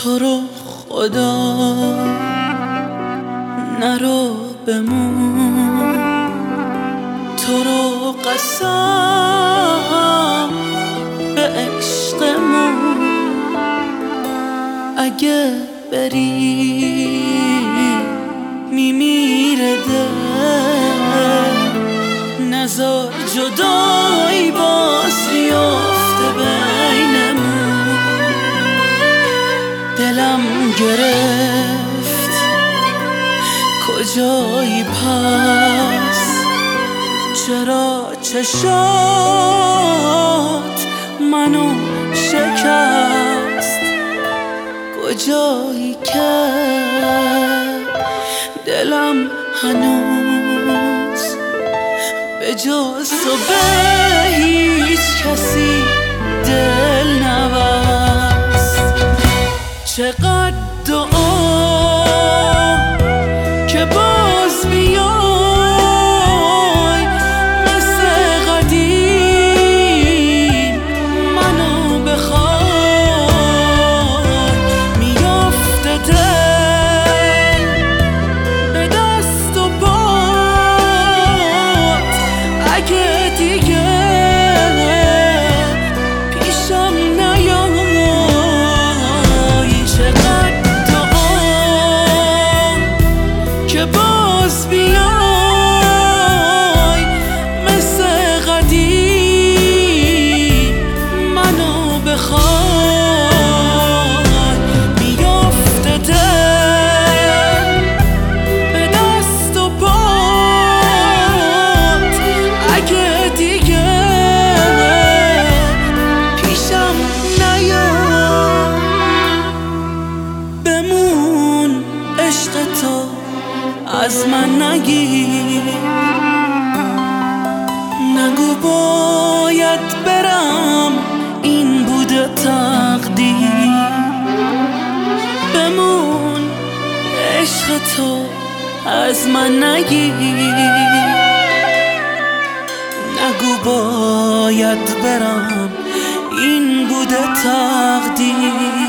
تو رو خدا نرو بمون، تو رو قسم به عشقمون، اگه بری میمیره دل، نذار جدایی باز بیفته بینمون. دلم گرفت کجایی پس، چرا چشات منو شکست، کجایی که دلم هنوز به جز تو به هیچ کسی دل نبست. چقدر دعا که باز بیای مثل قدیم منو بخوای، میافته دل به دست و پات، اگه دیگه پیشم نیای. چقدر دعا که باز بیای مثل قدیم منو بخوای، میافته دل به دست و پات، اگه دیگه پیشم نیای. بمون عشق تو از من نگیر، نگو باید برم این بوده تقدیر. بمون عشق تو از من نگیر، نگو باید برم این بوده تقدیر.